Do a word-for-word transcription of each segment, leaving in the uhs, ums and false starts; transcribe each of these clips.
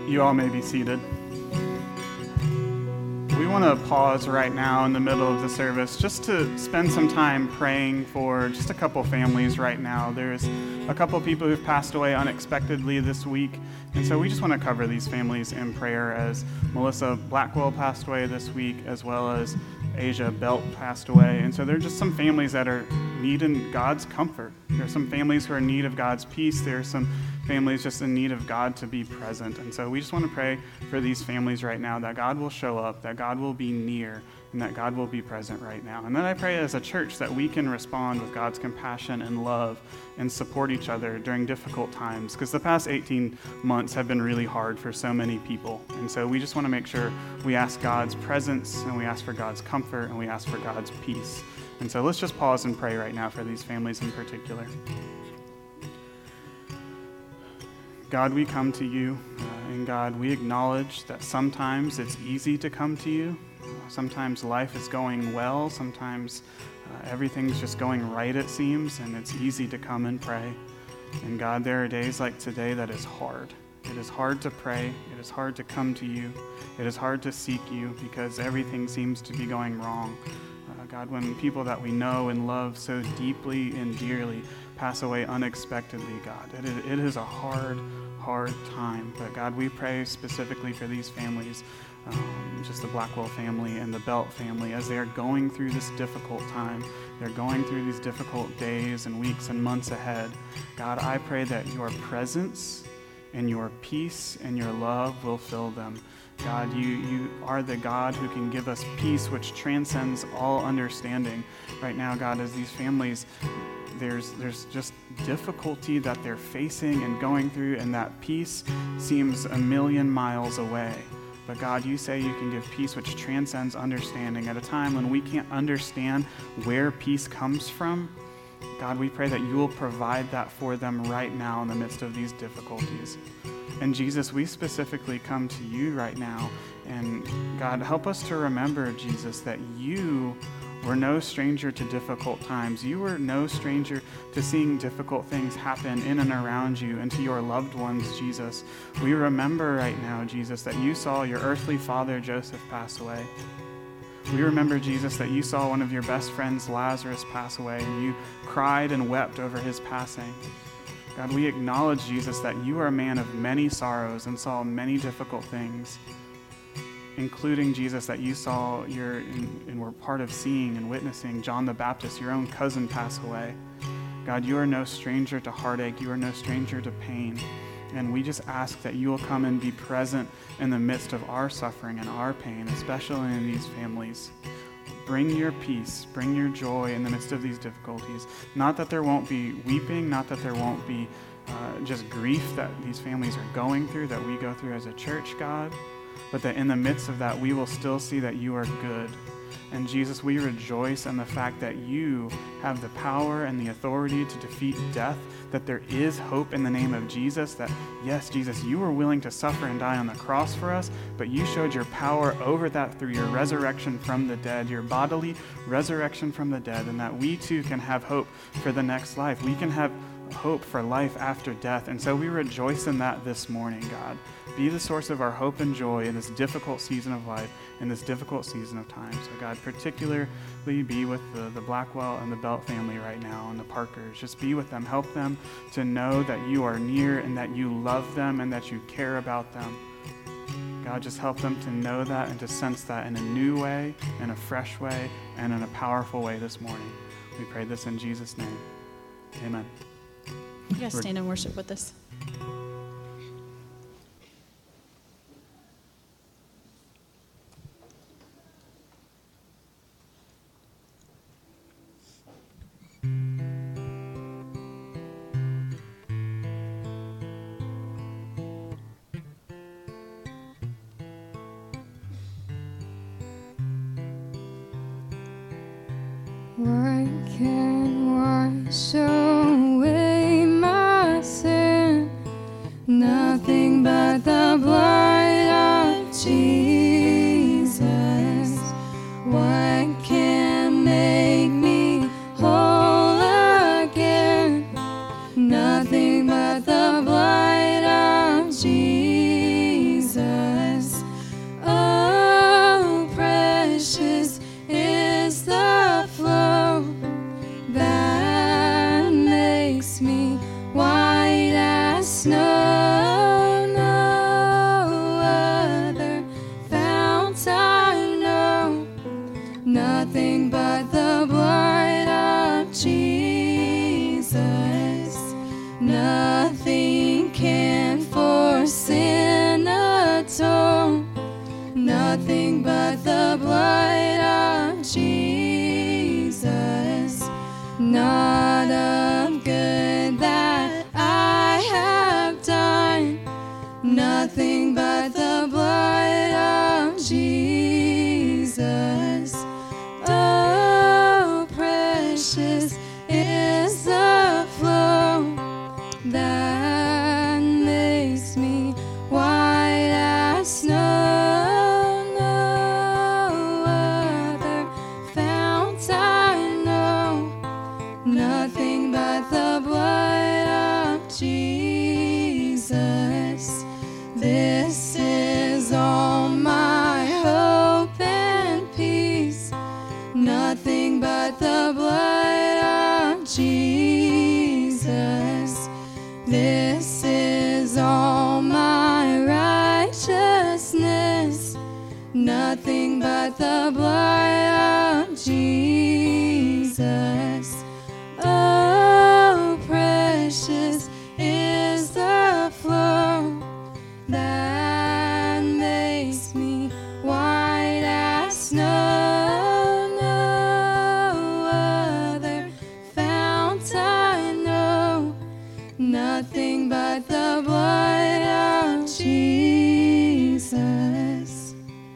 You all may be seated. We want to pause right now in the middle of the service just to spend some time praying for just a couple families right now. There's a couple people who've passed away unexpectedly this week, and so we just want to cover these families in prayer as Melissa Blackwell passed away this week, as well as Asia Belt passed away. And so there are just some families that are needing God's comfort. There are some families who are in need of God's peace. There are some families just in need of God to be present. And so we just want to pray for these families right now, that God will show up, that God will be near, and that God will be present right now. And then I pray as a church that we can respond with God's compassion and love and support each other during difficult times, because the past eighteen months have been really hard for so many people. And so we just want to make sure we ask God's presence, and we ask for God's comfort, and we ask for God's peace. And so let's just pause and pray right now for these families in particular. God, we come to you, uh, and God, we acknowledge that sometimes it's easy to come to you. Sometimes life is going well. Sometimes uh, everything's just going right, it seems, and it's easy to come and pray. And God, there are days like today that is hard. It is hard to pray. It is hard to come to you. It is hard to seek you because everything seems to be going wrong. Uh, God, when people that we know and love so deeply and dearly pass away unexpectedly, God, it is, it is a hard, hard time. But God, we pray specifically for these families, um, just the Blackwell family and the Belt family, as they are going through this difficult time. They're going through these difficult days and weeks and months ahead. God, I pray that your presence and your peace and your love will fill them. God, you, you are the God who can give us peace which transcends all understanding. Right now, God, as these families, there's there's just difficulty that they're facing and going through, and that peace seems a million miles away. But God, you say you can give peace which transcends understanding. At a time when we can't understand where peace comes from, God, we pray that you will provide that for them right now in the midst of these difficulties. And Jesus, we specifically come to you right now. And God, help us to remember, Jesus, that you were no stranger to difficult times. You were no stranger to seeing difficult things happen in and around you and to your loved ones, Jesus. We remember right now, Jesus, that you saw your earthly father, Joseph, pass away. We remember, Jesus, that you saw one of your best friends, Lazarus, pass away, and you cried and wept over his passing. God, we acknowledge, Jesus, that you are a man of many sorrows and saw many difficult things, including, Jesus, that you saw your and, and were part of seeing and witnessing John the Baptist, your own cousin, pass away. God, you are no stranger to heartache. You are no stranger to pain. And we just ask that you will come and be present in the midst of our suffering and our pain, especially in these families. Bring your peace, bring your joy in the midst of these difficulties. Not that there won't be weeping, not that there won't be uh, just grief that these families are going through, that we go through as a church, God, but that in the midst of that, we will still see that you are good. And Jesus, we rejoice in the fact that you have the power and the authority to defeat death, that there is hope in the name of Jesus, that yes, Jesus, you were willing to suffer and die on the cross for us, but you showed your power over that through your resurrection from the dead, your bodily resurrection from the dead, and that we too can have hope for the next life. We can have hope for life after death. And so we rejoice in that this morning, God. Be the source of our hope and joy in this difficult season of life, in this difficult season of time. So God, particularly be with the, the Blackwell and the Belt family right now, and the Parkers. Just be with them. Help them to know that you are near and that you love them and that you care about them. God, just help them to know that and to sense that in a new way, in a fresh way, and in a powerful way this morning. We pray this in Jesus' name. Amen. You guys stand and worship with us. What can wash away my sin? Nothing but the blood of Jesus. What can make me whole again? Nothing but the blood of Jesus. snow, no other fount I know, nothing but the blood of Jesus. Nothing can for sin atone, nothing but the blood of Jesus. Not of good that I have done, nothing but the blood of Jesus. Oh, precious is the flow that makes me white as snow. No other fount I know, nothing but the blood of Jesus. This is all my hope and peace, nothing but the blood of Jesus. This is all my righteousness, nothing but the blood of Jesus. Oh, precious is the flow that makes me white as snow. No other fount I know, nothing but the blood of Jesus.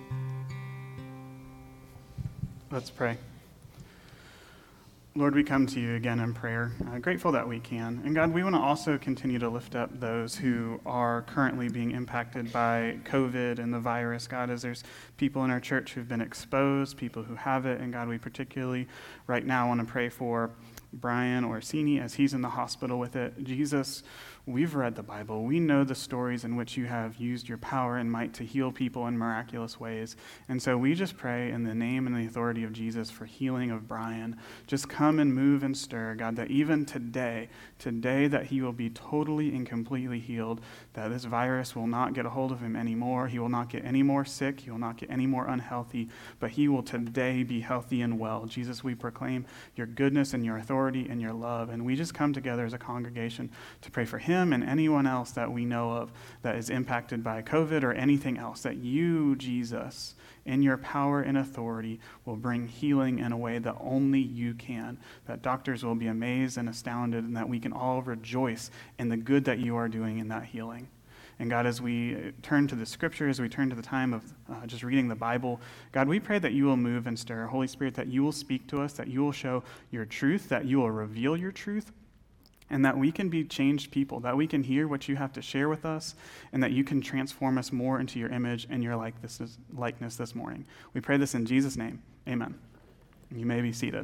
Let's pray. Lord, we come to you again in prayer, uh, grateful that we can. And God, we want to also continue to lift up those who are currently being impacted by COVID and the virus. God, as there's people in our church who've been exposed, people who have it, and God, we particularly right now want to pray for Brian Orsini as he's in the hospital with it. Jesus, we've read the Bible. We know the stories in which you have used your power and might to heal people in miraculous ways. And so we just pray in the name and the authority of Jesus for healing of Brian. Just come and move and stir, God, that even today, today that he will be totally and completely healed, that this virus will not get a hold of him anymore. He will not get any more sick. He will not get any more unhealthy, but he will today be healthy and well. Jesus, we proclaim your goodness and your authority and your love, and we just come together as a congregation to pray for him and anyone else that we know of that is impacted by COVID or anything else, that you, Jesus, in your power and authority, will bring healing in a way that only you can, that doctors will be amazed and astounded, and that we can all rejoice in the good that you are doing in that healing. And God, as we turn to the scriptures, we turn to the time of uh, just reading the Bible, God, we pray that you will move and stir. Holy Spirit, that you will speak to us, that you will show your truth, that you will reveal your truth, and that we can be changed people, that we can hear what you have to share with us, and that you can transform us more into your image and your likeness, likeness this morning. We pray this in Jesus' name. Amen. You may be seated.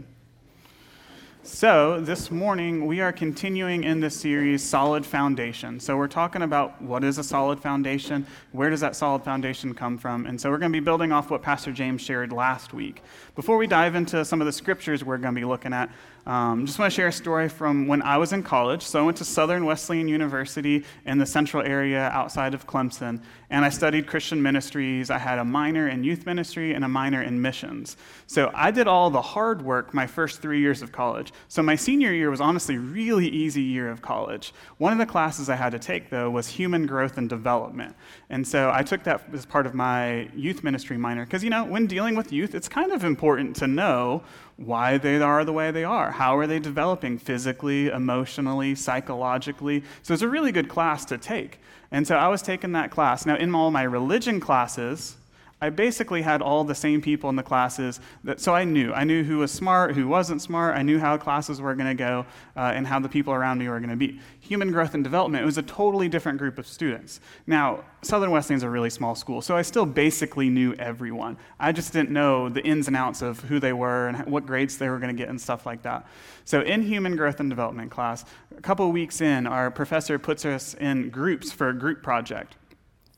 So this morning, we are continuing in this series, Solid Foundation. So we're talking about what is a solid foundation, where does that solid foundation come from, and so we're going to be building off what Pastor James shared last week. Before we dive into some of the scriptures we're going to be looking at, um, just want to share a story from when I was in college. So I went to Southern Wesleyan University in the central area outside of Clemson, and I studied Christian ministries. I had a minor in youth ministry and a minor in missions. So I did all the hard work my first three years of college. So my senior year was honestly a really easy year of college. One of the classes I had to take, though, was human growth and development. And so I took that as part of my youth ministry minor, because, you know, when dealing with youth, it's kind of important to know why they are the way they are. How are they developing physically, emotionally, psychologically? So it's a really good class to take. And so I was taking that class. Now, in all my religion classes, I basically had all the same people in the classes, that, so I knew. I knew who was smart, who wasn't smart. I knew how classes were going to go uh, and how the people around me were going to be. Human growth and development, it was a totally different group of students. Now, Southern Wesleyan is a really small school, so I still basically knew everyone. I just didn't know the ins and outs of who they were and what grades they were going to get and stuff like that. So in human growth and development class, a couple of weeks in, our professor puts us in groups for a group project.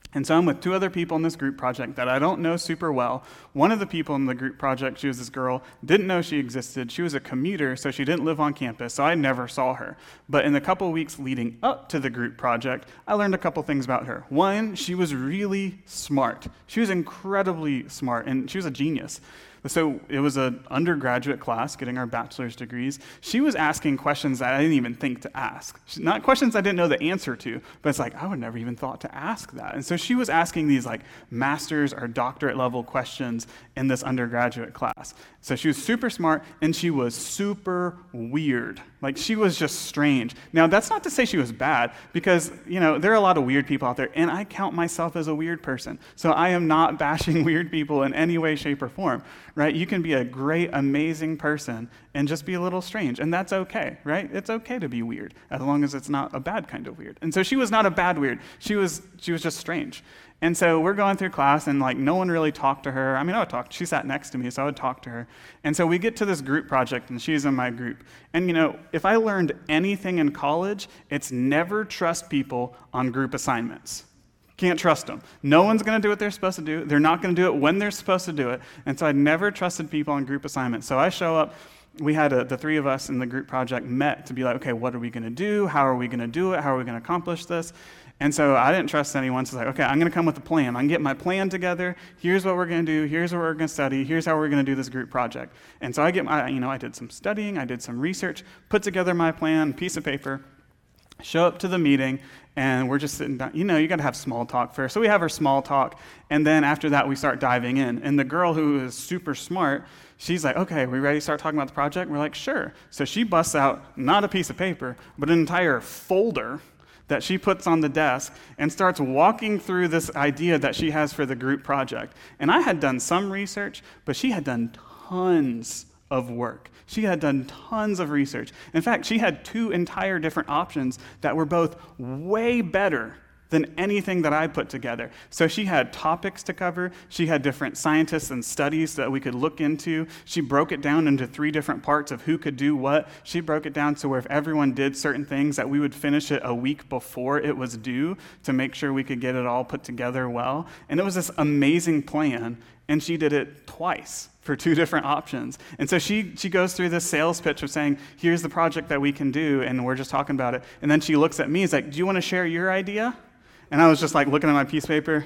And so I'm with two other people in this group project that I don't know super well. One of the people in the group project, she was this girl, didn't know she existed. She was a commuter, so she didn't live on campus, so I never saw her. But in the couple of weeks leading up to the group project, I learned a couple things about her. One, she was really smart. She was incredibly smart, and she was a genius. So it was an undergraduate class getting our bachelor's degrees. She was asking questions that I didn't even think to ask. Not questions I didn't know the answer to, but it's like, I would never even thought to ask that. And so she was asking these like master's or doctorate level questions in this undergraduate class. So she was super smart, and she was super weird. Like, she was just strange. Now, that's not to say she was bad, because, you know, there are a lot of weird people out there, and I count myself as a weird person. So I am not bashing weird people in any way, shape, or form, right? You can be a great, amazing person and just be a little strange, and that's okay, right? It's okay to be weird, as long as it's not a bad kind of weird. And so she was not a bad weird. She was, she was just strange. And so we're going through class, and like no one really talked to her. I mean, I would talk. She sat next to me, so I would talk to her. And so we get to this group project, and she's in my group. And you know, if I learned anything in college, it's never trust people on group assignments. Can't trust them. No one's going to do what they're supposed to do. They're not going to do it when they're supposed to do it. And so I never trusted people on group assignments. So I show up. We had a, the three of us in the group project met to be like, okay, what are we going to do? How are we going to do it? How are we going to accomplish this? And so I didn't trust anyone, so I was like, okay, I'm going to come with a plan. I'm going to get my plan together. Here's what we're going to do. Here's what we're going to study. Here's how we're going to do this group project. And so I get my, you know, I did some studying. I did some research, put together my plan, piece of paper, show up to the meeting, and we're just sitting down. You know, you got to have small talk first. So we have our small talk, and then after that, we start diving in. And the girl who is super smart, she's like, okay, we ready to start talking about the project? We're like, sure. So she busts out not a piece of paper, but an entire folder that she puts on the desk and starts walking through this idea that she has for the group project. And I had done some research, but she had done tons of work. She had done tons of research. In fact, she had two entire different options that were both way better than anything that I put together. So she had topics to cover. She had different scientists and studies that we could look into. She broke it down into three different parts of who could do what. She broke it down to where if everyone did certain things, that we would finish it a week before it was due to make sure we could get it all put together well. And it was this amazing plan, and she did it twice for two different options. And so she she goes through this sales pitch of saying, here's the project that we can do, and we're just talking about it. And then she looks at me, is like, do you want to share your idea? And I was just like looking at my piece of paper.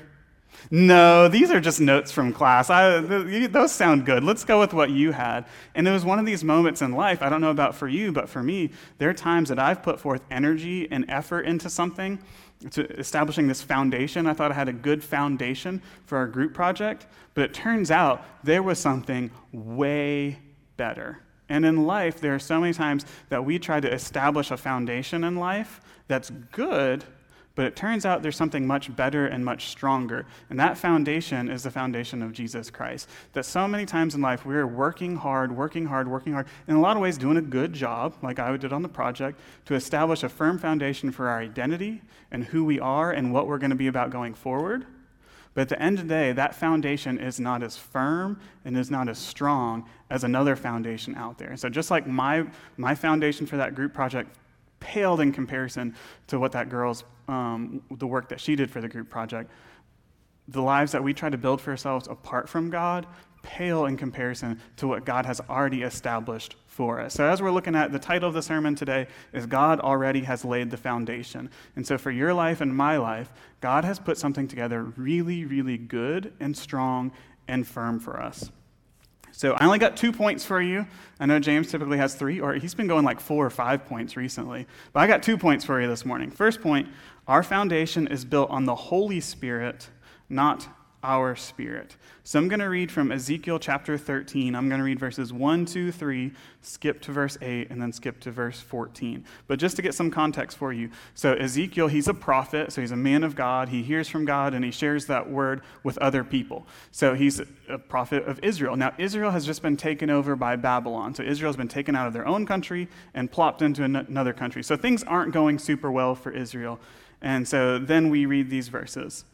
No, these are just notes from class. I, th- those sound good. Let's go with what you had. And it was one of these moments in life, I don't know about for you, but for me, there are times that I've put forth energy and effort into something, to establishing this foundation. I thought I had a good foundation for our group project, but it turns out there was something way better. And in life, there are so many times that we try to establish a foundation in life that's good, but it turns out there's something much better and much stronger. And that foundation is the foundation of Jesus Christ. That so many times in life, we're working hard, working hard, working hard, in a lot of ways doing a good job, like I did on the project, to establish a firm foundation for our identity and who we are and what we're going to be about going forward. But at the end of the day, that foundation is not as firm and is not as strong as another foundation out there. So just like my my foundation for that group project paled in comparison to what that girl's, um, the work that she did for the group project, the lives that we try to build for ourselves apart from God pale in comparison to what God has already established for us. So as we're looking at, the title of the sermon today is God Already Has Laid the Foundation. And so for your life and my life, God has put something together really, really good and strong and firm for us. So I only got two points for you. I know James typically has three, or he's been going like four or five points recently. But I got two points for you this morning. First point, our foundation is built on the Holy Spirit, not our spirit. So I'm going to read from Ezekiel chapter thirteen. I'm going to read verses one, two, three, skip to verse eight, and then skip to verse fourteen. But just to get some context for you, so Ezekiel, he's a prophet, so he's a man of God. He hears from God, and he shares that word with other people. So he's a prophet of Israel. Now, Israel has just been taken over by Babylon. So Israel's been taken out of their own country and plopped into another country. So things aren't going super well for Israel. And so then we read these verses.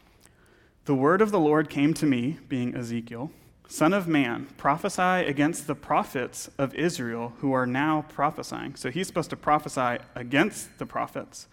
The word of the Lord came to me, being Ezekiel, Son of man, prophesy against the prophets of Israel who are now prophesying. So he's supposed to prophesy against the prophets.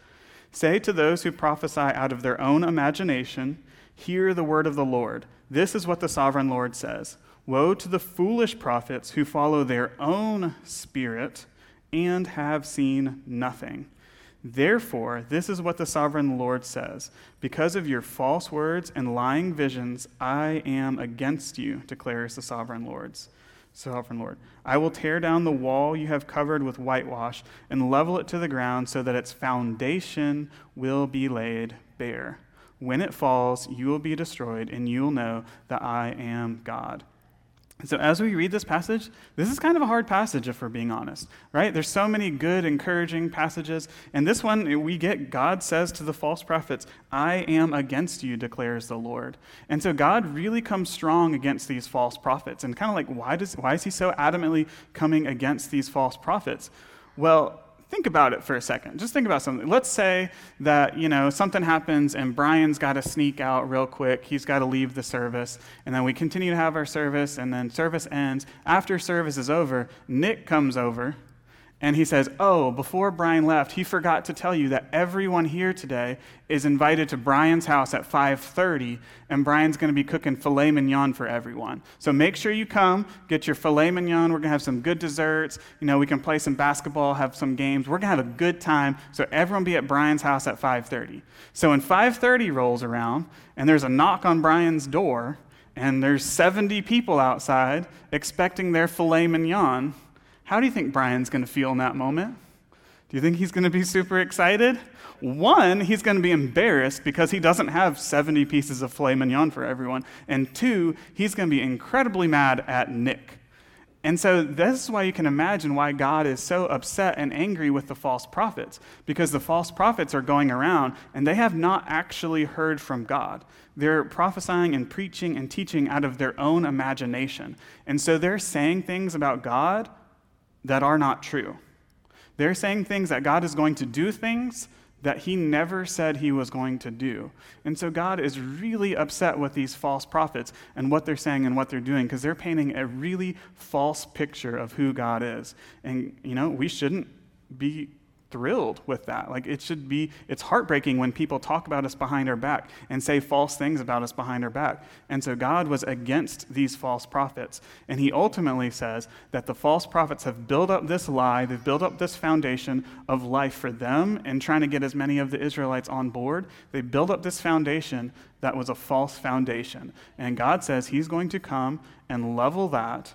Say to those who prophesy out of their own imagination, hear the word of the Lord. This is what the sovereign Lord says. Woe to the foolish prophets who follow their own spirit and have seen nothing. Therefore, this is what the sovereign Lord says. Because of your false words and lying visions, I am against you, declares the sovereign Lord's. Sovereign Lord. I will tear down the wall you have covered with whitewash and level it to the ground so that its foundation will be laid bare. When it falls, you will be destroyed, and you will know that I am God. So as we read this passage, this is kind of a hard passage if we're being honest, right? There's so many good, encouraging passages. And this one, we get God says to the false prophets, I am against you, declares the Lord. And so God really comes strong against these false prophets. And kind of like, why does why is he so adamantly coming against these false prophets? Well, think about it for a second. Just think about something. Let's say that, you know, something happens and Brian's got to sneak out real quick. He's got to leave the service. And then we continue to have our service, and then service ends. After service is over, Nick comes over and he says, oh, before Brian left, he forgot to tell you that everyone here today is invited to Brian's house at five thirty, and Brian's going to be cooking filet mignon for everyone. So make sure you come, get your filet mignon. We're going to have some good desserts. You know, we can play some basketball, have some games. We're going to have a good time, so everyone be at Brian's house at five thirty. So when five thirty rolls around, and there's a knock on Brian's door, and there's seventy people outside expecting their filet mignon, how do you think Brian's going to feel in that moment? Do you think he's going to be super excited? One, he's going to be embarrassed because he doesn't have seventy pieces of filet mignon for everyone. And two, he's going to be incredibly mad at Nick. And so this is why you can imagine why God is so upset and angry with the false prophets, because the false prophets are going around and they have not actually heard from God. They're prophesying and preaching and teaching out of their own imagination. And so they're saying things about God that are not true. They're saying things that God is going to do things that he never said he was going to do. And so God is really upset with these false prophets and what they're saying and what they're doing, because they're painting a really false picture of who God is. And, you know, we shouldn't be thrilled with that. Like, it should be, it's heartbreaking when people talk about us behind our back and say false things about us behind our back. And so God was against these false prophets. And he ultimately says that the false prophets have built up this lie, they've built up this foundation of life for them and trying to get as many of the Israelites on board. They built up this foundation that was a false foundation. And God says he's going to come and level that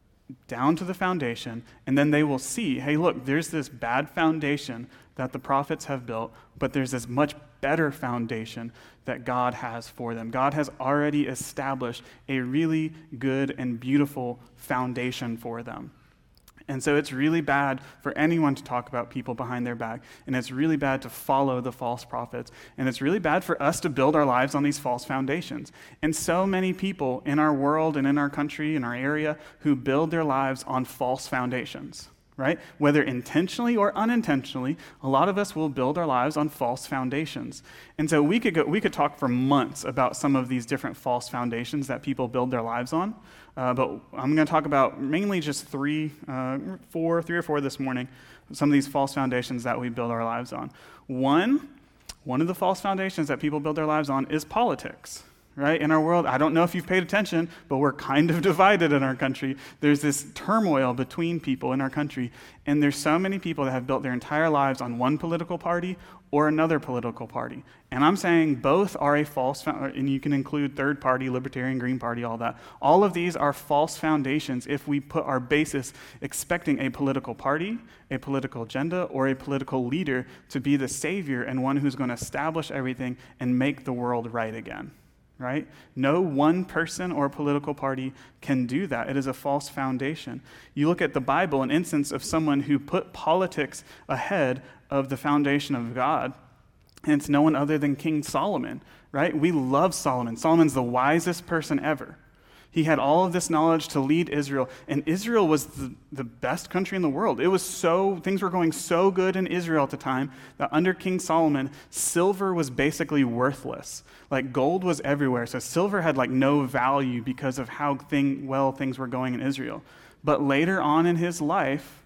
down to the foundation, and then they will see, hey, look, there's this bad foundation that the prophets have built, but there's this much better foundation that God has for them. God has already established a really good and beautiful foundation for them. And so it's really bad for anyone to talk about people behind their back, and it's really bad to follow the false prophets, and it's really bad for us to build our lives on these false foundations. And so many people in our world and in our country, in our area, who build their lives on false foundations, right? Whether intentionally or unintentionally, a lot of us will build our lives on false foundations. And so we could go, we could talk for months about some of these different false foundations that people build their lives on. Uh, but I'm going to talk about mainly just three, uh, four, three or four this morning, some of these false foundations that we build our lives on. One, one of the false foundations that people build their lives on is politics, right? In our world, I don't know if you've paid attention, but we're kind of divided in our country. There's this turmoil between people in our country, and there's so many people that have built their entire lives on one political party or another political party. And I'm saying both are a false, and you can include third party, libertarian, green party, all that. All of these are false foundations if we put our basis expecting a political party, a political agenda, or a political leader to be the savior and one who's going to establish everything and make the world right again. Right? No one person or political party can do that. It is a false foundation. You look at the Bible, an instance of someone who put politics ahead of the foundation of God, and it's no one other than King Solomon, right? We love Solomon. Solomon's the wisest person ever. He had all of this knowledge to lead Israel, and Israel was the, the best country in the world. It was so, things were going so good in Israel at the time that under King Solomon, silver was basically worthless. Like, gold was everywhere, so silver had like no value because of how thing, well things were going in Israel. But later on in his life,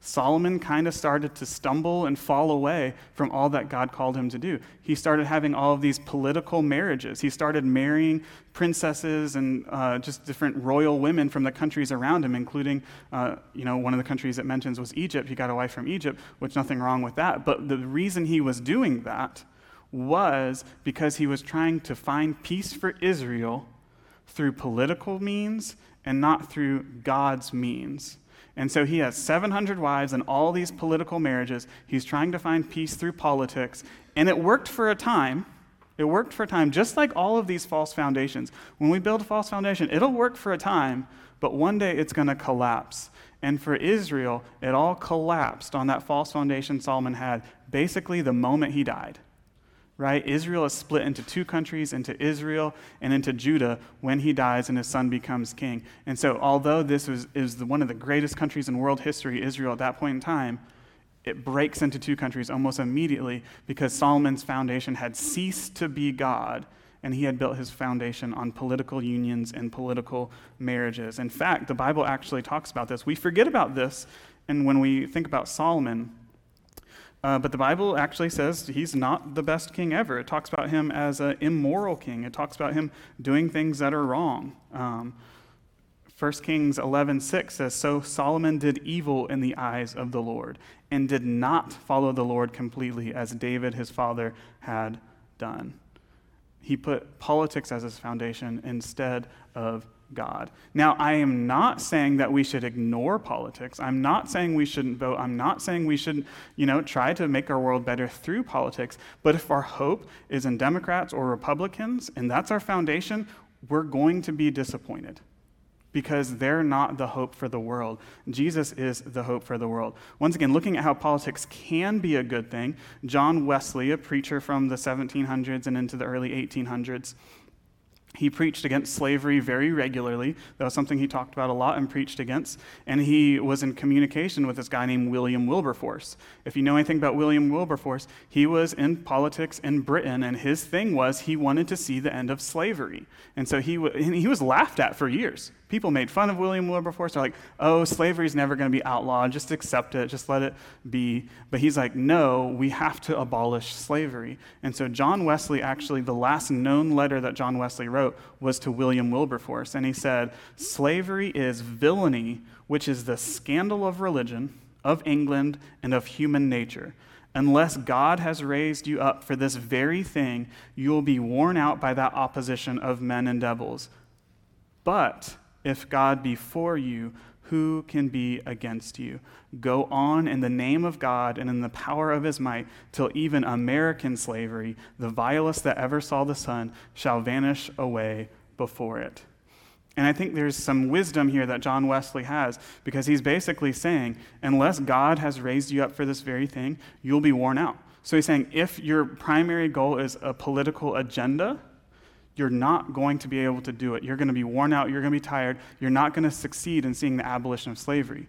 Solomon kind of started to stumble and fall away from all that God called him to do. He started having all of these political marriages. He started marrying princesses and uh, just different royal women from the countries around him, including, uh, you know, one of the countries it mentions was Egypt. He got a wife from Egypt, which nothing wrong with that. But the reason he was doing that was because he was trying to find peace for Israel through political means and not through God's means. And so he has seven hundred wives and all these political marriages. He's trying to find peace through politics. And it worked for a time. It worked for a time, just like all of these false foundations. When we build a false foundation, it'll work for a time, but one day it's going to collapse. And for Israel, it all collapsed on that false foundation Solomon had basically the moment he died. Right? Israel is split into two countries, into Israel and into Judah when he dies and his son becomes king. And so although this was, is the, one of the greatest countries in world history, Israel at that point in time, it breaks into two countries almost immediately because Solomon's foundation had ceased to be God, and he had built his foundation on political unions and political marriages. In fact, the Bible actually talks about this. We forget about this, and when we think about Solomon, Uh, but the Bible actually says he's not the best king ever. It talks about him as an immoral king. It talks about him doing things that are wrong. Um, First Kings eleven six says, "So Solomon did evil in the eyes of the Lord and did not follow the Lord completely as David his father had done." He put politics as his foundation instead of God. Now, I am not saying that we should ignore politics. I'm not saying we shouldn't vote. I'm not saying we shouldn't, you know, try to make our world better through politics. But if our hope is in Democrats or Republicans, and that's our foundation, we're going to be disappointed because they're not the hope for the world. Jesus is the hope for the world. Once again, looking at how politics can be a good thing, John Wesley, a preacher from the seventeen hundreds and into the early eighteen hundreds, he preached against slavery very regularly. That was something he talked about a lot and preached against. And he was in communication with this guy named William Wilberforce. If you know anything about William Wilberforce, he was in politics in Britain, and his thing was he wanted to see the end of slavery. And so he, w- and he was laughed at for years. People made fun of William Wilberforce. They're like, oh, slavery's never going to be outlawed. Just accept it. Just let it be. But he's like, no, we have to abolish slavery. And so John Wesley, actually, the last known letter that John Wesley wrote was to William Wilberforce. And he said, "Slavery is villainy, which is the scandal of religion, of England, and of human nature. Unless God has raised you up for this very thing, you will be worn out by that opposition of men and devils. But if God be for you, who can be against you? Go on in the name of God and in the power of his might, till even American slavery, the vilest that ever saw the sun, shall vanish away before it." And I think there's some wisdom here that John Wesley has, because he's basically saying, unless God has raised you up for this very thing, you'll be worn out. So he's saying, if your primary goal is a political agenda, you're not going to be able to do it. You're going to be worn out. You're going to be tired. You're not going to succeed in seeing the abolition of slavery.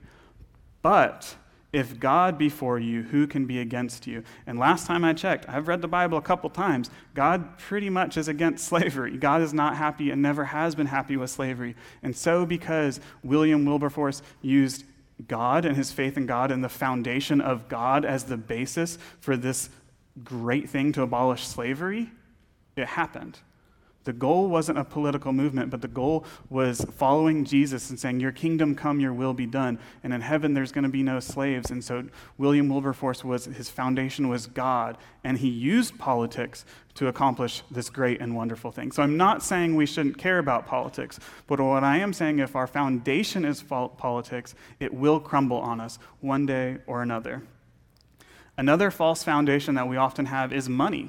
But if God be for you, who can be against you? And last time I checked, I've read the Bible a couple times, God pretty much is against slavery. God is not happy and never has been happy with slavery. And so because William Wilberforce used God and his faith in God and the foundation of God as the basis for this great thing to abolish slavery, it happened. The goal wasn't a political movement, but the goal was following Jesus and saying, your kingdom come, your will be done. And in heaven, there's going to be no slaves. And so William Wilberforce, was his foundation was God, and he used politics to accomplish this great and wonderful thing. So I'm not saying we shouldn't care about politics, but what I am saying, if our foundation is politics, it will crumble on us one day or another. Another false foundation that we often have is money.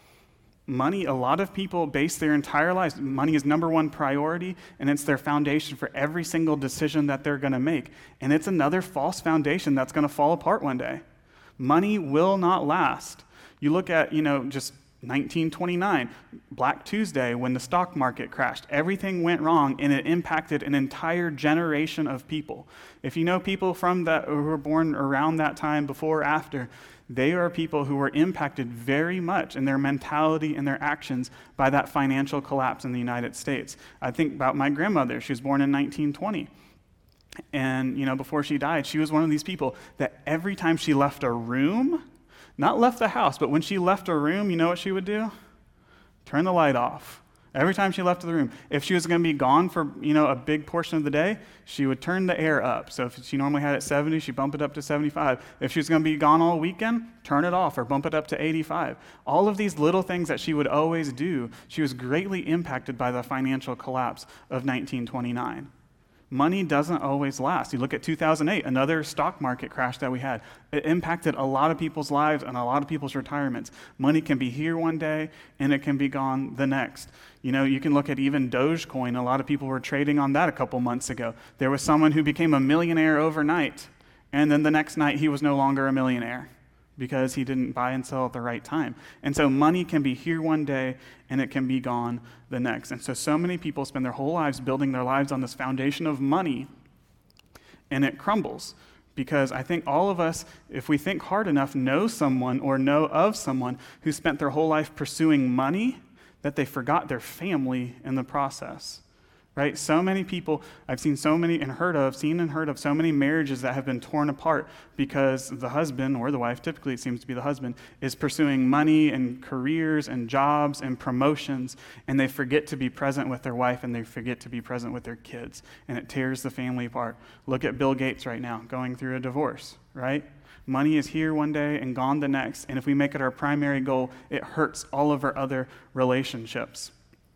Money, a lot of people base their entire lives, money is number one priority, and it's their foundation for every single decision that they're going to make. And it's another false foundation that's going to fall apart one day. Money will not last. You look at, you know, just nineteen twenty-nine, Black Tuesday, when the stock market crashed. Everything went wrong, and it impacted an entire generation of people. If you know people from that who were born around that time, before or after, they are people who were impacted very much in their mentality and their actions by that financial collapse in the United States. I think about my grandmother. She was born in nineteen twenty. And, you know, before she died, she was one of these people that every time she left a room, not left the house, but when she left a room, you know what she would do? Turn the light off. Every time she left the room. If she was going to be gone for, you know, a big portion of the day, she would turn the air up. So if she normally had it seventy, she'd bump it up to seventy-five. If she was going to be gone all weekend, turn it off or bump it up to eighty-five. All of these little things that she would always do, she was greatly impacted by the financial collapse of nineteen twenty-nine. Money doesn't always last. You look at two thousand eight, another stock market crash that we had. It impacted a lot of people's lives and a lot of people's retirements. Money can be here one day and it can be gone the next. You know, you can look at even Dogecoin. A lot of people were trading on that a couple months ago. There was someone who became a millionaire overnight, and then the next night he was no longer a millionaire because he didn't buy and sell at the right time. And so money can be here one day and it can be gone the next. And so so many people spend their whole lives building their lives on this foundation of money, and it crumbles. Because I think all of us, if we think hard enough, know someone or know of someone who spent their whole life pursuing money that they forgot their family in the process. Right? So many people, I've seen so many and heard of, seen and heard of so many marriages that have been torn apart because the husband or the wife, typically it seems to be the husband, is pursuing money and careers and jobs and promotions, and they forget to be present with their wife and they forget to be present with their kids, and it tears the family apart. Look at Bill Gates right now, going through a divorce, right? Money is here one day and gone the next, and if we make it our primary goal, it hurts all of our other relationships.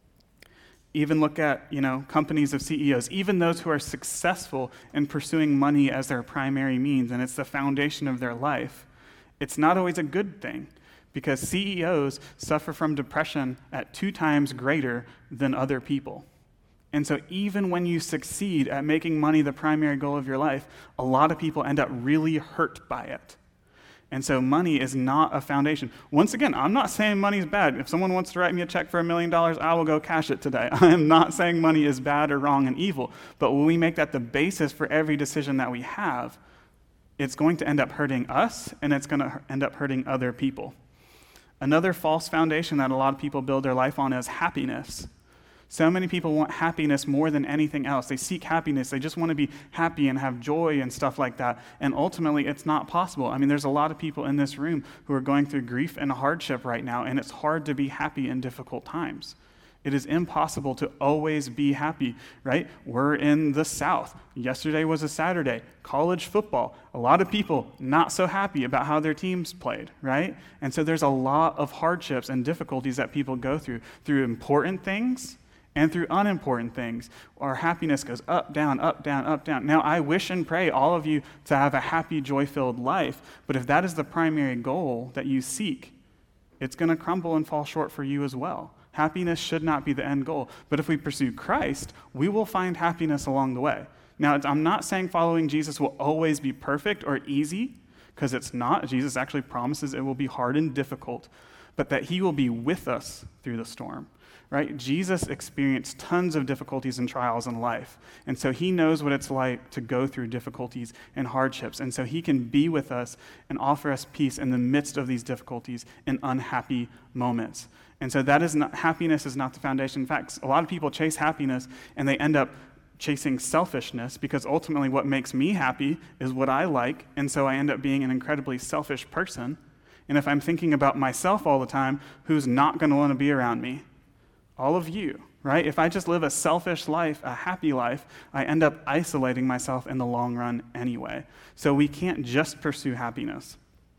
Even look at, you know, companies of C E Os, even those who are successful in pursuing money as their primary means, and it's the foundation of their life. It's not always a good thing, because C E Os suffer from depression at two times greater than other people. And so even when you succeed at making money the primary goal of your life, a lot of people end up really hurt by it. And so money is not a foundation. Once again, I'm not saying money is bad. If someone wants to write me a check for a million dollars, I will go cash it today. I am not saying money is bad or wrong and evil. But when we make that the basis for every decision that we have, it's going to end up hurting us, and it's going to end up hurting other people. Another false foundation that a lot of people build their life on is happiness. So many people want happiness more than anything else. They seek happiness. They just want to be happy and have joy and stuff like that. And ultimately, it's not possible. I mean, there's a lot of people in this room who are going through grief and hardship right now, and it's hard to be happy in difficult times. It is impossible to always be happy, right? We're in the South. Yesterday was a Saturday. College football. A lot of people not so happy about how their teams played, right? And so there's a lot of hardships and difficulties that people go through, through important things and through unimportant things. Our happiness goes up, down, up, down, up, down. Now, I wish and pray all of you to have a happy, joy-filled life, but if that is the primary goal that you seek, it's going to crumble and fall short for you as well. Happiness should not be the end goal, but if we pursue Christ, we will find happiness along the way. Now, it's, I'm not saying following Jesus will always be perfect or easy, because it's not. Jesus actually promises it will be hard and difficult, but that he will be with us through the storm. Right? Jesus experienced tons of difficulties and trials in life. And so he knows what it's like to go through difficulties and hardships. And so he can be with us and offer us peace in the midst of these difficulties and unhappy moments. And so that is not, happiness is not the foundation. In fact, a lot of people chase happiness and they end up chasing selfishness, because ultimately what makes me happy is what I like. And so I end up being an incredibly selfish person. And if I'm thinking about myself all the time, who's not going to want to be around me? All of you, right? If I just live a selfish life, a happy life, I end up isolating myself in the long run anyway. So we can't just pursue happiness.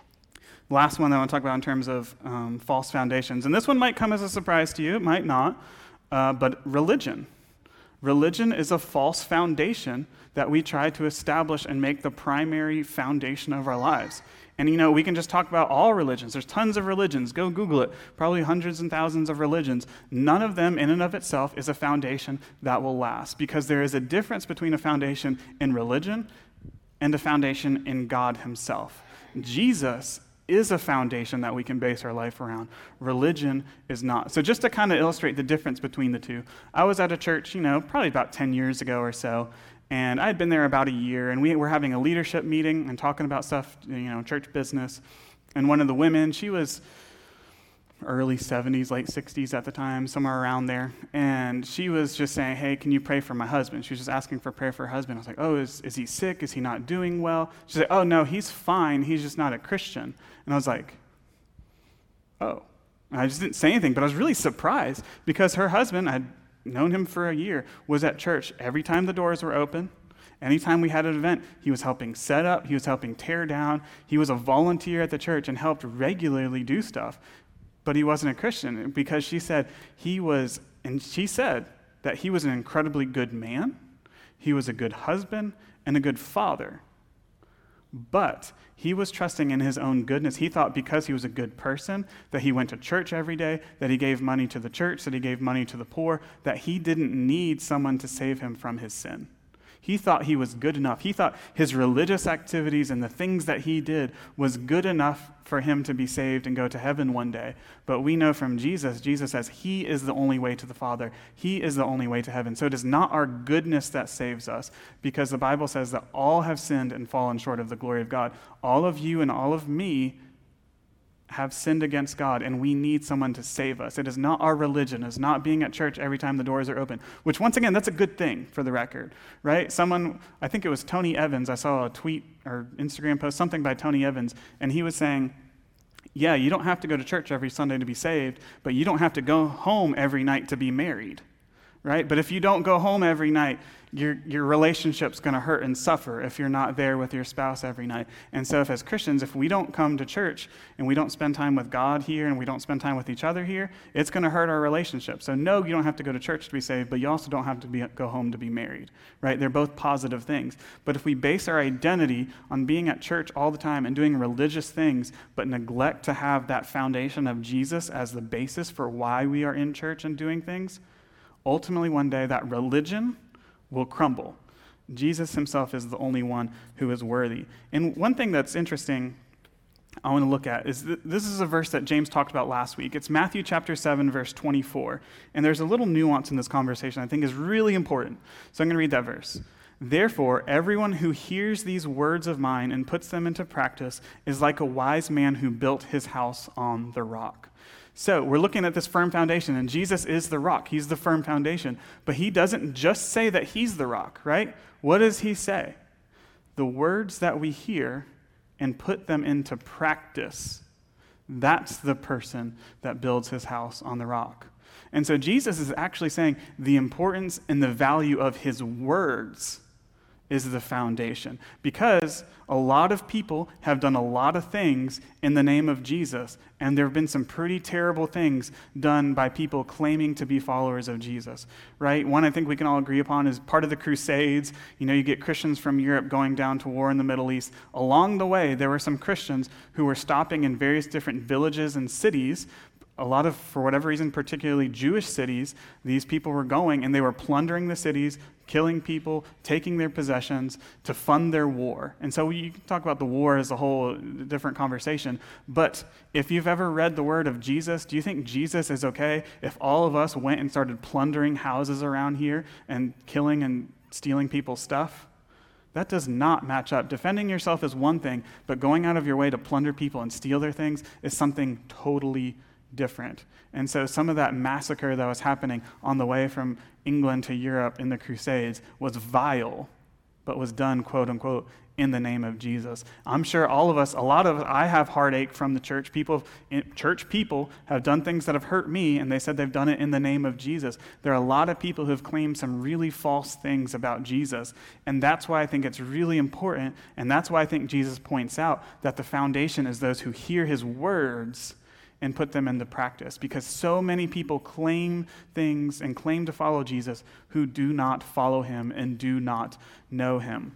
The last one that I want to talk about in terms of um, false foundations, and this one might come as a surprise to you, it might not, uh, but religion. Religion is a false foundation that we try to establish and make the primary foundation of our lives. And, you know, we can just talk about all religions. There's tons of religions. Go Google it. Probably hundreds and thousands of religions. None of them in and of itself is a foundation that will last, because there is a difference between a foundation in religion and a foundation in God himself. Jesus is a foundation that we can base our life around. Religion is not. So just to kind of illustrate the difference between the two, I was at a church, you know, probably about ten years ago or so, and I had been there about a year, and we were having a leadership meeting and talking about stuff, you know, church business. And one of the women, she was, early seventies, late sixties at the time, somewhere around there. And she was just saying, hey, can you pray for my husband? She was just asking for prayer for her husband. I was like, oh, is, is he sick? Is he not doing well? She said, oh, no, he's fine. He's just not a Christian. And I was like, oh. And I just didn't say anything, but I was really surprised because her husband, I'd known him for a year, was at church every time the doors were open. Anytime we had an event, he was helping set up, he was helping tear down. He was a volunteer at the church and helped regularly do stuff. But he wasn't a Christian because she said he was, and she said that he was an incredibly good man, he was a good husband, and a good father. But he was trusting in his own goodness. He thought because he was a good person, that he went to church every day, that he gave money to the church, that he gave money to the poor, that he didn't need someone to save him from his sin. He thought he was good enough. He thought his religious activities and the things that he did was good enough for him to be saved and go to heaven one day. But we know from Jesus, Jesus says he is the only way to the Father. He is the only way to heaven. So it is not our goodness that saves us, because the Bible says that all have sinned and fallen short of the glory of God. All of you and all of me have sinned against God, and we need someone to save us. It is not our religion. It is not being at church every time the doors are open, which, once again, that's a good thing for the record, right? Someone, I think it was Tony Evans, I saw a tweet or Instagram post, something by Tony Evans, and he was saying, yeah, you don't have to go to church every Sunday to be saved, but you don't have to go home every night to be married, right? But if you don't go home every night, your your relationship's going to hurt and suffer if you're not there with your spouse every night. And so if as Christians, if we don't come to church and we don't spend time with God here and we don't spend time with each other here, it's going to hurt our relationship. So no, you don't have to go to church to be saved, but you also don't have to be, go home to be married, right? They're both positive things. But if we base our identity on being at church all the time and doing religious things, but neglect to have that foundation of Jesus as the basis for why we are in church and doing things, ultimately one day that religion will crumble. Jesus himself is the only one who is worthy. And one thing that's interesting I want to look at is th- this is a verse that James talked about last week. It's Matthew chapter seven, verse twenty-four. And there's a little nuance in this conversation I think is really important. So I'm going to read that verse. Therefore, everyone who hears these words of mine and puts them into practice is like a wise man who built his house on the rock. So we're looking at this firm foundation, and Jesus is the rock. He's the firm foundation. But he doesn't just say that he's the rock, right? What does he say? The words that we hear and put them into practice, that's the person that builds his house on the rock. And so Jesus is actually saying the importance and the value of his words is the foundation, because a lot of people have done a lot of things in the name of Jesus, and there have been some pretty terrible things done by people claiming to be followers of Jesus, right? One I think we can all agree upon is part of the Crusades. You know, you get Christians from Europe going down to war in the Middle East. Along the way, there were some Christians who were stopping in various different villages and cities. A lot of, for whatever reason, particularly Jewish cities, these people were going and they were plundering the cities, killing people, taking their possessions to fund their war. And so you can talk about the war as a whole different conversation. But if you've ever read the word of Jesus, do you think Jesus is okay if all of us went and started plundering houses around here and killing and stealing people's stuff? That does not match up. Defending yourself is one thing, but going out of your way to plunder people and steal their things is something totally different. And so some of that massacre that was happening on the way from England to Europe in the Crusades was vile, but was done, quote unquote, in the name of Jesus. I'm sure all of us, a lot of us, I have heartache from the church. People, church people have done things that have hurt me, and they said they've done it in the name of Jesus. There are a lot of people who have claimed some really false things about Jesus, and that's why I think it's really important, and that's why I think Jesus points out that the foundation is those who hear his words and put them into practice, because so many people claim things and claim to follow Jesus who do not follow him and do not know him.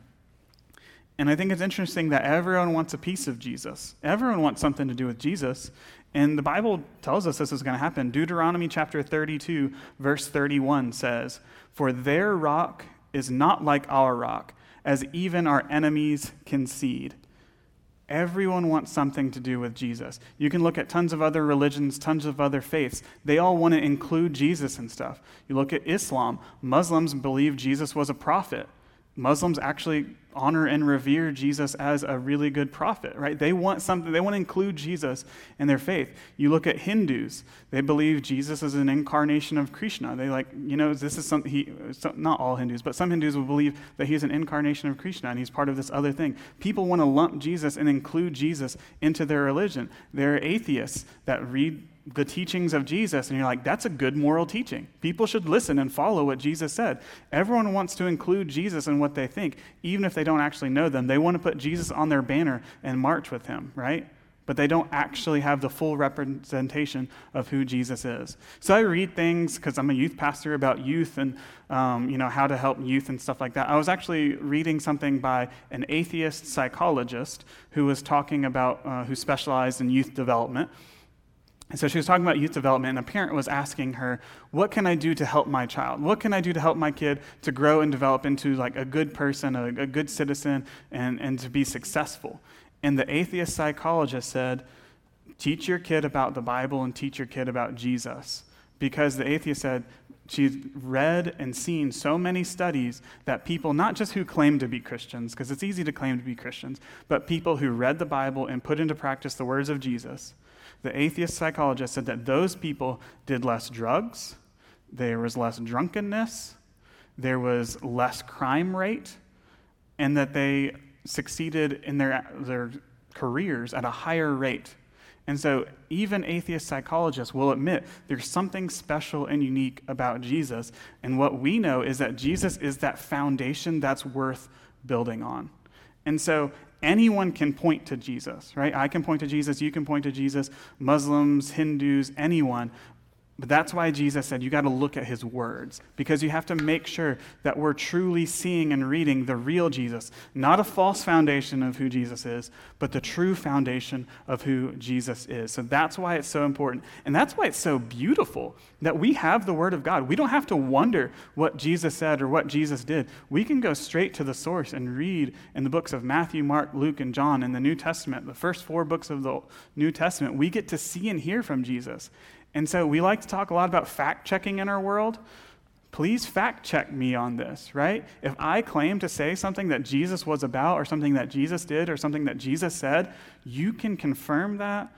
And I think it's interesting that everyone wants a piece of Jesus. Everyone wants something to do with Jesus. And the Bible tells us this is going to happen. Deuteronomy chapter thirty-two, verse thirty-one says, "For their rock is not like our rock, as even our enemies concede." Everyone wants something to do with Jesus. You can look at tons of other religions, tons of other faiths. They all want to include Jesus and stuff. You look at Islam. Muslims believe Jesus was a prophet. Muslims actually honor and revere Jesus as a really good prophet, right? They want something, they want to include Jesus in their faith. You look at Hindus, they believe Jesus is an incarnation of Krishna. They like, you know, this is some, he, some, not all Hindus, but some Hindus will believe that he's an incarnation of Krishna and he's part of this other thing. People want to lump Jesus and include Jesus into their religion. There are atheists that read the teachings of Jesus, and you're like, that's a good moral teaching. People should listen and follow what Jesus said. Everyone wants to include Jesus in what they think, even if they don't actually know them. They want to put Jesus on their banner and march with him, right? But they don't actually have the full representation of who Jesus is. So I read things, because I'm a youth pastor, about youth and um, you know, how to help youth and stuff like that. I was actually reading something by an atheist psychologist who was talking about, uh, who specialized in youth development. And so she was talking about youth development, and a parent was asking her, what can I do to help my child? What can I do to help my kid to grow and develop into like a good person, a, a good citizen, and, and to be successful? And the atheist psychologist said, teach your kid about the Bible and teach your kid about Jesus. Because the atheist said, she's read and seen so many studies that people, not just who claim to be Christians, because it's easy to claim to be Christians, but people who read the Bible and put into practice the words of Jesus. The atheist psychologist said that those people did less drugs, there was less drunkenness, there was less crime rate, and that they succeeded in their, their careers at a higher rate. And so even atheist psychologists will admit there's something special and unique about Jesus, and what we know is that Jesus is that foundation that's worth building on. And so anyone can point to Jesus, right? I can point to Jesus, you can point to Jesus, Muslims, Hindus, anyone. But that's why Jesus said you got to look at his words, because you have to make sure that we're truly seeing and reading the real Jesus, not a false foundation of who Jesus is, but the true foundation of who Jesus is. So that's why it's so important. And that's why it's so beautiful that we have the Word of God. We don't have to wonder what Jesus said or what Jesus did. We can go straight to the source and read in the books of Matthew, Mark, Luke, and John in the New Testament, the first four books of the New Testament. We get to see and hear from Jesus. And so we like to talk a lot about fact-checking in our world. Please fact-check me on this, right? If I claim to say something that Jesus was about or something that Jesus did or something that Jesus said, you can confirm that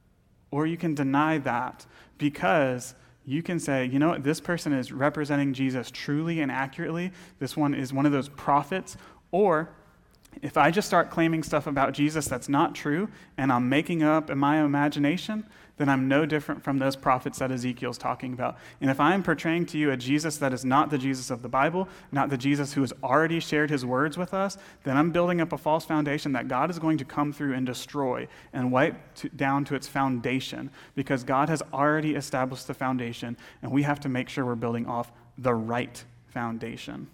or you can deny that, because you can say, you know what, this person is representing Jesus truly and accurately. This one is one of those prophets. Or if I just start claiming stuff about Jesus that's not true and I'm making it up in my imagination, then I'm no different from those prophets that Ezekiel's talking about. And if I'm portraying to you a Jesus that is not the Jesus of the Bible, not the Jesus who has already shared his words with us, then I'm building up a false foundation that God is going to come through and destroy and wipe to, down to its foundation, because God has already established the foundation, and we have to make sure we're building off the right foundation.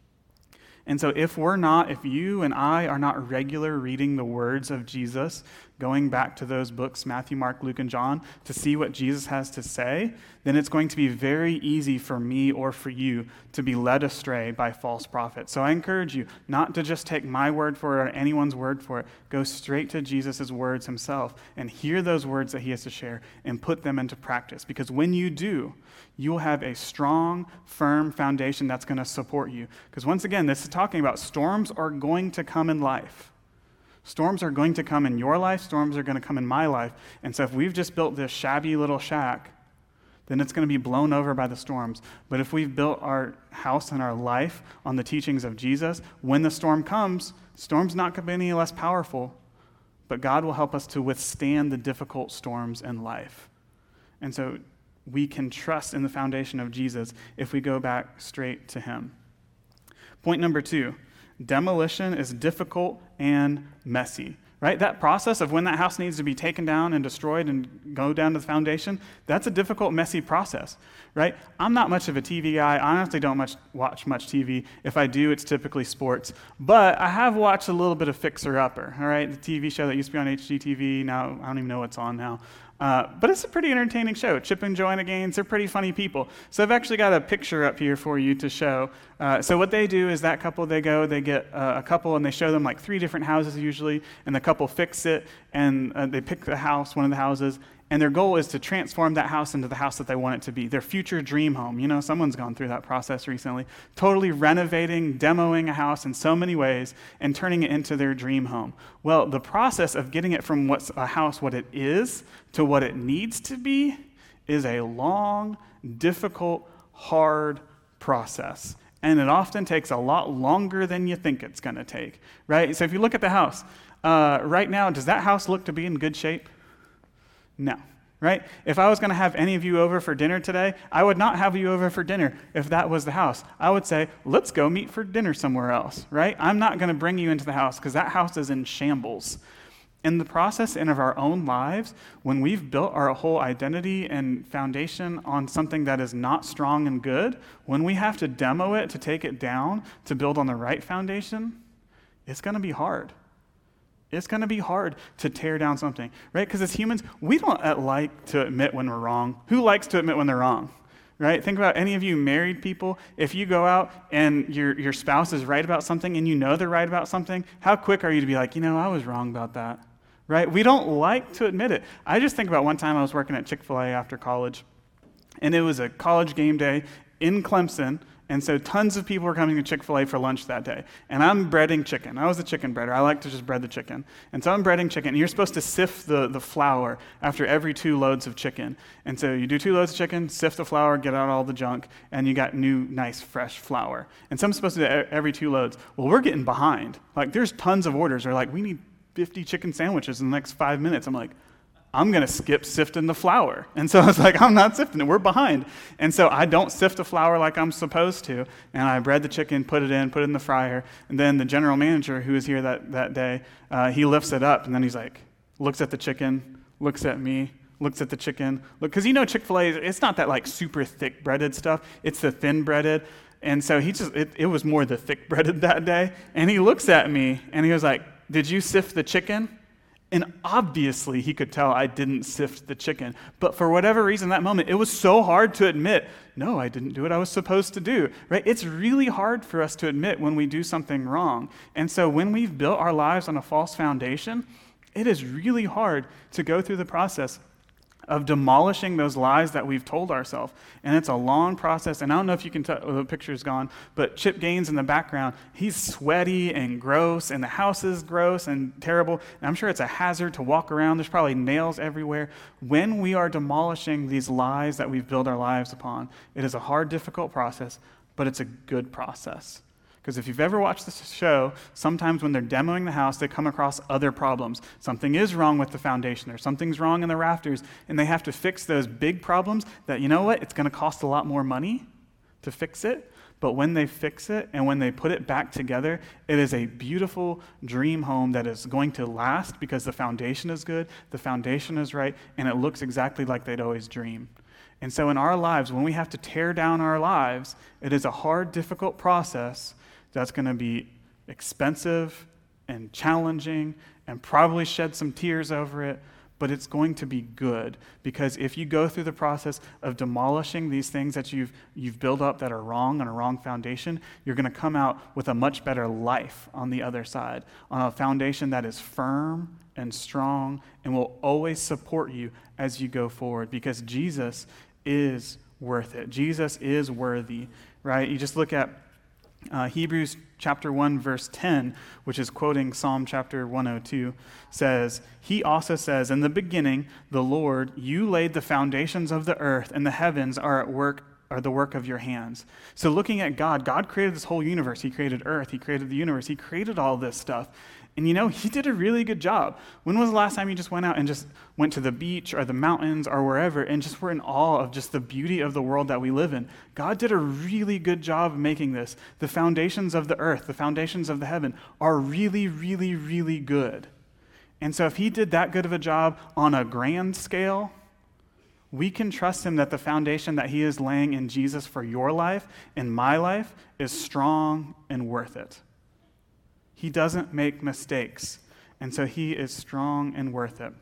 And so if we're not, if you and I are not regular reading the words of Jesus, going back to those books, Matthew, Mark, Luke, and John, to see what Jesus has to say, then it's going to be very easy for me or for you to be led astray by false prophets. So I encourage you not to just take my word for it or anyone's word for it. Go straight to Jesus' words himself and hear those words that he has to share and put them into practice. Because when you do, you will have a strong, firm foundation that's going to support you. Because once again, this is talking about storms are going to come in life. Storms are going to come in your life. Storms are going to come in my life. And so if we've just built this shabby little shack, then it's going to be blown over by the storms. But if we've built our house and our life on the teachings of Jesus, when the storm comes, storm's not going to be any less powerful, but God will help us to withstand the difficult storms in life. And so we can trust in the foundation of Jesus if we go back straight to him. Point number two, demolition is difficult and messy, right? That process of when that house needs to be taken down and destroyed and go down to the foundation, that's a difficult, messy process, right? I'm not much of a T V guy. I honestly don't much watch much T V. If I do, it's typically sports. But I have watched a little bit of Fixer Upper, all right? The T V show that used to be on H G T V. Now, I don't even know what's on now. Uh, but it's a pretty entertaining show. Chip and Joanna Gaines, they're pretty funny people. So I've actually got a picture up here for you to show. Uh, so what they do is that couple, they go, they get uh, a couple, and they show them like three different houses usually, and the couple fix it, and uh, they pick the house, one of the houses, And their goal is to transform that house into the house that they want it to be, their future dream home. You know, someone's gone through that process recently, totally renovating, demoing a house in so many ways and turning it into their dream home. Well, the process of getting it from what's a house, what it is, to what it needs to be is a long, difficult, hard process. And it often takes a lot longer than you think it's going to take, right? So if you look at the house, uh, right now, does that house look to be in good shape? No, right? If I was going to have any of you over for dinner today, I would not have you over for dinner if that was the house. I would say, let's go meet for dinner somewhere else, right? I'm not going to bring you into the house because that house is in shambles. In the process in of our own lives, when we've built our whole identity and foundation on something that is not strong and good, when we have to demo it to take it down to build on the right foundation, it's going to be hard. It's going to be hard to tear down something, right? Because as humans, we don't like to admit when we're wrong. Who likes to admit when they're wrong, right? Think about any of you married people. If you go out and your, your spouse is right about something and you know they're right about something, how quick are you to be like, you know, I was wrong about that, right? We don't like to admit it. I just think about one time I was working at Chick-fil-A after college, and it was a college game day in Clemson. And so tons of people were coming to Chick-fil-A for lunch that day. And I'm breading chicken. I was a chicken breader. I like to just bread the chicken. And so I'm breading chicken. And you're supposed to sift the, the flour after every two loads of chicken. And so you do two loads of chicken, sift the flour, get out all the junk, and you got new, nice, fresh flour. And so I'm supposed to do it every two loads. Well, we're getting behind. Like, there's tons of orders. They're like, we need fifty chicken sandwiches in the next five minutes. I'm like, I'm going to skip sifting the flour. And so I was like, I'm not sifting it. We're behind. And so I don't sift the flour like I'm supposed to. And I bread the chicken, put it in, put it in the fryer. And then the general manager who was here that, that day, uh, he lifts it up. And then he's like, looks at the chicken, looks at me, looks at the chicken. Look, because you know Chick-fil-A, it's not that like super thick breaded stuff. It's the thin breaded. And so he just, it, it was more the thick breaded that day. And he looks at me and he was like, did you sift the chicken? And obviously, he could tell I didn't sift the chicken. But for whatever reason, that moment, it was so hard to admit, no, I didn't do what I was supposed to do, right? It's really hard for us to admit when we do something wrong. And so when we've built our lives on a false foundation, it is really hard to go through the process of demolishing those lies that we've told ourselves. And it's a long process. And I don't know if you can tell, the picture's gone, but Chip Gaines in the background, he's sweaty and gross, and the house is gross and terrible. And I'm sure it's a hazard to walk around. There's probably nails everywhere. When we are demolishing these lies that we've built our lives upon, it is a hard, difficult process, but it's a good process. Because if you've ever watched this show, sometimes when they're demoing the house, they come across other problems. Something is wrong with the foundation, or something's wrong in the rafters, and they have to fix those big problems that, you know what, it's going to cost a lot more money to fix it. But when they fix it and when they put it back together, it is a beautiful dream home that is going to last because the foundation is good, the foundation is right, and it looks exactly like they'd always dreamed. And so in our lives, when we have to tear down our lives, it is a hard, difficult process that's going to be expensive and challenging and probably shed some tears over it, but it's going to be good, because if you go through the process of demolishing these things that you've you've built up that are wrong on a wrong foundation, you're going to come out with a much better life on the other side, on a foundation that is firm and strong and will always support you as you go forward, because Jesus is worth it. Jesus is worthy, right? You just look at Uh, Hebrews chapter one, verse ten, which is quoting Psalm chapter one oh two, says, he also says, in the beginning, the Lord, you laid the foundations of the earth, and the heavens are at work, are the work of your hands. So looking at God, God created this whole universe. He created earth. He created the universe. He created all this stuff. And you know, he did a really good job. When was the last time you just went out and just went to the beach or the mountains or wherever and just were in awe of just the beauty of the world that we live in? God did a really good job of making this. The foundations of the earth, the foundations of the heaven are really, really, really good. And so if he did that good of a job on a grand scale, we can trust him that the foundation that he is laying in Jesus for your life and my life is strong and worth it. He doesn't make mistakes, and so he is strong and worth it.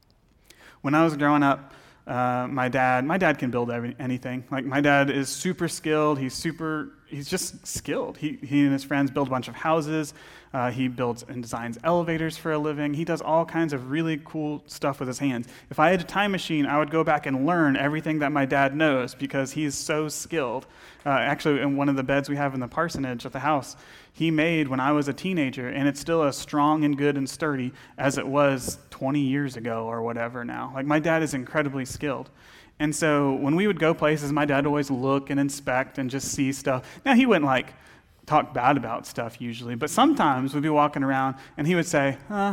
When I was growing up, uh, my dad, my dad can build every, anything. Like, my dad is super skilled. He's super he's just skilled. He, he and his friends build a bunch of houses. Uh, he builds and designs elevators for a living. He does all kinds of really cool stuff with his hands. If I had a time machine, I would go back and learn everything that my dad knows because he's so skilled. Uh, actually, in one of the beds we have in the parsonage at the house, he made when I was a teenager, and it's still as strong and good and sturdy as it was twenty years ago or whatever now. Like, my dad is incredibly skilled. And so when we would go places, my dad would always look and inspect and just see stuff. Now, he wouldn't, like, talk bad about stuff usually, but sometimes we'd be walking around, and he would say, uh,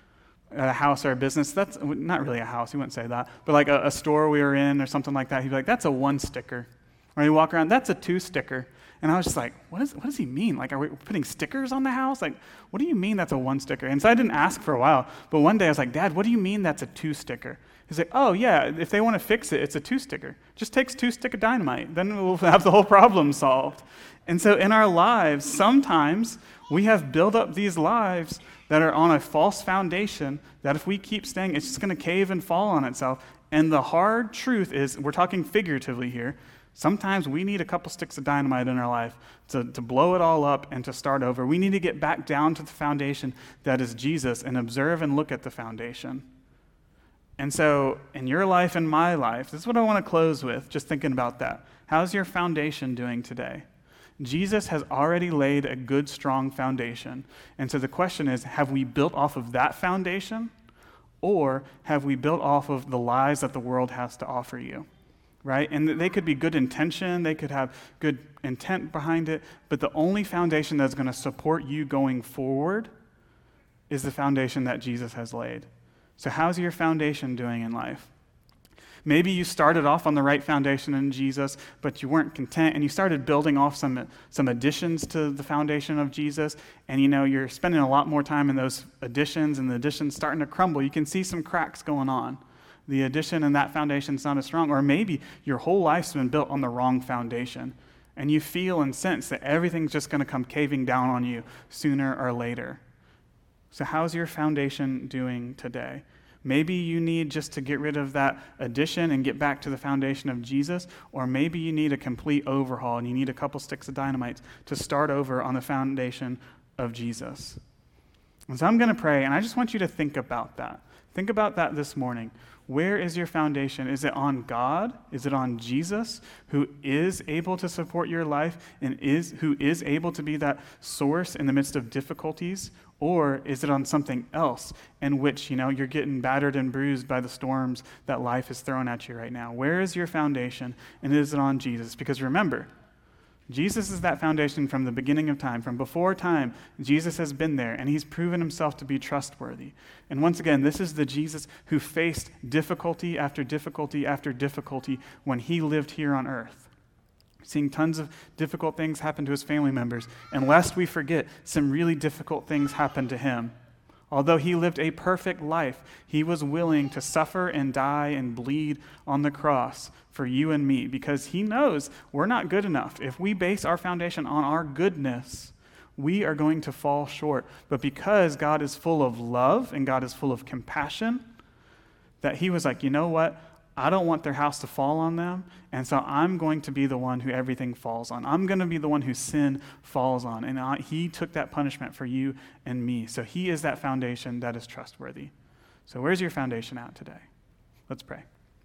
a house or a business, that's not really a house, he wouldn't say that, but like a, a store we were in or something like that, he'd be like, that's a one sticker. Or he'd walk around, that's a two sticker. And I was just like, what, is, what does he mean? Like, are we putting stickers on the house? Like, what do you mean that's a one sticker? And so I didn't ask for a while, but one day I was like, Dad, what do you mean that's a two sticker? He's like, oh yeah, if they want to fix it, it's a two sticker. Just takes two stick of dynamite. Then we'll have the whole problem solved. And so in our lives, sometimes we have built up these lives that are on a false foundation that if we keep staying, it's just going to cave and fall on itself. And the hard truth is, we're talking figuratively here, sometimes we need a couple sticks of dynamite in our life to, to blow it all up and to start over. We need to get back down to the foundation that is Jesus and observe and look at the foundation. And so in your life and my life, this is what I want to close with, just thinking about that. How's your foundation doing today? Jesus has already laid a good, strong foundation. And so the question is, have we built off of that foundation, or have we built off of the lies that the world has to offer you? Right? And they could be good intention, they could have good intent behind it, but the only foundation that's going to support you going forward is the foundation that Jesus has laid. So how's your foundation doing in life? Maybe you started off on the right foundation in Jesus, but you weren't content, and you started building off some some additions to the foundation of Jesus, and you know you're spending a lot more time in those additions, and the additions starting to crumble. You can see some cracks going on. The addition and that foundation is not as strong. Or maybe your whole life's been built on the wrong foundation, and you feel and sense that everything's just going to come caving down on you sooner or later. So how's your foundation doing today? Maybe you need just to get rid of that addition and get back to the foundation of Jesus, or maybe you need a complete overhaul and you need a couple sticks of dynamite to start over on the foundation of Jesus. And so I'm going to pray, and I just want you to think about that. Think about that this morning. Where is your foundation? Is it on God? Is it on Jesus, who is able to support your life and is who is able to be that source in the midst of difficulties? Or is it on something else in which, you know, you're getting battered and bruised by the storms that life is throwing at you right now? Where is your foundation, and is it on Jesus? Because remember, Jesus is that foundation from the beginning of time. From before time, Jesus has been there, and he's proven himself to be trustworthy. And once again, this is the Jesus who faced difficulty after difficulty after difficulty when he lived here on earth. Seeing tons of difficult things happen to his family members. And lest we forget, some really difficult things happened to him. Although he lived a perfect life, he was willing to suffer and die and bleed on the cross for you and me, because he knows we're not good enough. If we base our foundation on our goodness, we are going to fall short. But because God is full of love and God is full of compassion, that he was like, you know what? I don't want their house to fall on them, and so I'm going to be the one who everything falls on. I'm going to be the one who sin falls on, and I, he took that punishment for you and me. So he is that foundation that is trustworthy. So where's your foundation at today? Let's pray.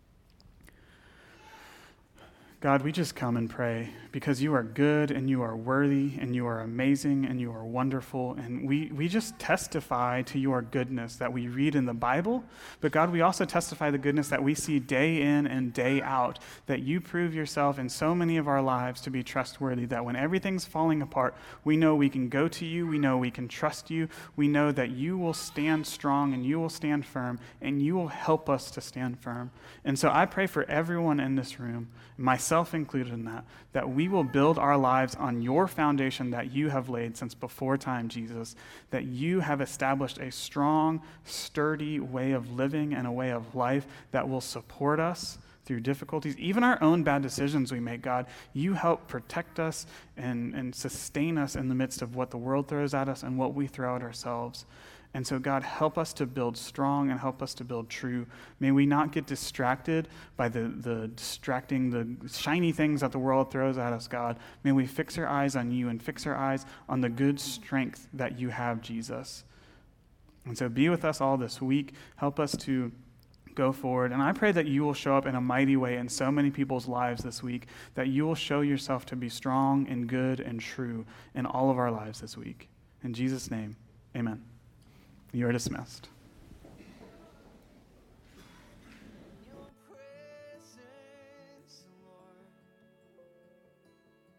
God, we just come and pray because you are good and you are worthy and you are amazing and you are wonderful. And we, we just testify to your goodness that we read in the Bible. But God, we also testify the goodness that we see day in and day out, that you prove yourself in so many of our lives to be trustworthy, that when everything's falling apart, we know we can go to you, we know we can trust you, we know that you will stand strong and you will stand firm and you will help us to stand firm. And so I pray for everyone in this room, myself included in that, that we will build our lives on your foundation that you have laid since before time, Jesus, that you have established a strong, sturdy way of living and a way of life that will support us through difficulties, even our own bad decisions we make. God, you help protect us and, and sustain us in the midst of what the world throws at us and what we throw at ourselves. And so, God, help us to build strong and help us to build true. May we not get distracted by the, the distracting, the shiny things that the world throws at us, God. May we fix our eyes on you and fix our eyes on the good strength that you have, Jesus. And so be with us all this week. Help us to go forward. And I pray that you will show up in a mighty way in so many people's lives this week, that you will show yourself to be strong and good and true in all of our lives this week. In Jesus' name, amen. You are dismissed.